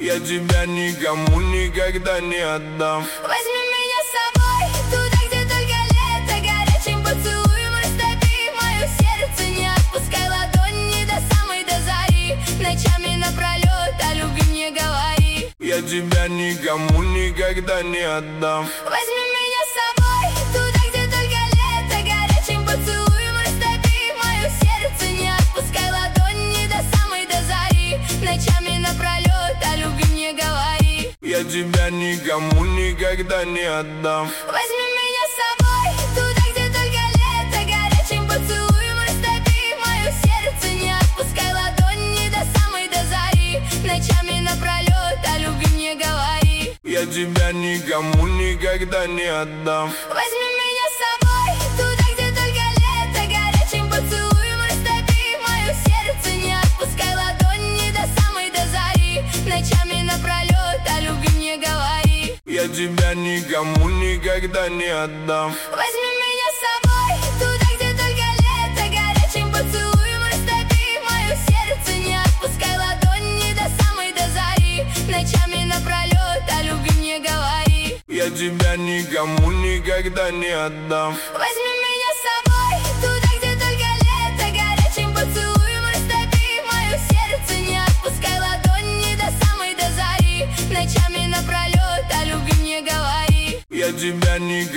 Я тебя никому никогда не отдам. Возьми меня с собой туда, где только лето. Горячим поцелуем растопи мое сердце. Не отпускай ладони до самой до зари. Ночами напролет о любви не говори. Я тебя никому никогда не отдам. Возьми меня с собой туда, где только лето. Горячим поцелуем растопи мое сердце. Не отпускай ладони до самой до зари. Ночами напролет о любви не говори. Я тебя никому никогда не отдам. Возьми меня с собой туда, где только лето. Горячим поцелуем растопи мое сердце. Не отпускай ладони до самой до зари. Ночами напролет о любви не говори. Я тебя никому никогда не отдам. Возьми меня с собой туда, где только лето. Горячим поцелуем растопи мое сердце. Не отпускай ладони до самой до зари. Ночами напролет о любви не говори. Я тебя никому никогда не отдам. Возьми меня с собой туда, где только лето. Горячим поцелуем растопи мое сердце. Не отпускай ладони до самой до зари. Ночами напролет о любви не говори. Я тебя никому никогда не отдам. Возьми меня с собой туда, где только лето. Горячим поцелуем растопи мое сердце. Не отпускай ладони до самой до зари. Ночами напролет о любви не говори. Я тебя никому